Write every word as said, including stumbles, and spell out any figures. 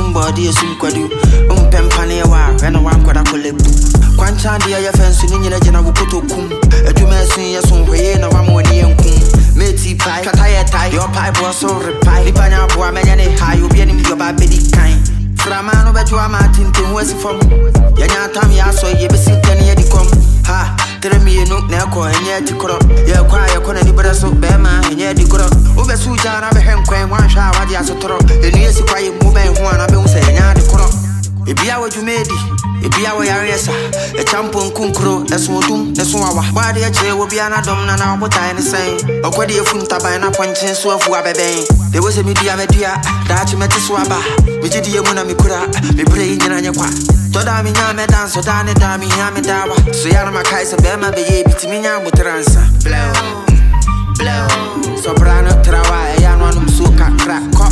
somebody is some quadu. Um Pempane wa, and a one quada collectu. Quancha dear fence in the General Kutokum. A two men sing your son, way and a one more near kum. Meti pie, Kataya tie, your pipe was so reply. Lipana boy, many high, you'll be your baby kind. Framano, but you are Martin to West from Yana Tam Yaso, you be sitting near the com. Ha, tell me a nook now, and yet to crop. You're quiet, you're going to be so bema, and yet the crop. Over Sujan, I've been quite one shower, what you are so thorough. And yes, you quiet movement, one, I've been saying, yeah, the crop. If you are what you made, if you are what you are, a champion kunkro, that's what doom, that's what our body will be an adam, and I what I say. Or what you funta by an appointment, so for a baby. There was a media media, that you met a swabba, which did you want to be praying in your quad. Todami Yama dance, so Dani Dami Yamidawa, so Yana Kaisa Bema be Bitiminia with the answer. Blow, blow, Soprano Trawa, Yanwanum Suka, crack,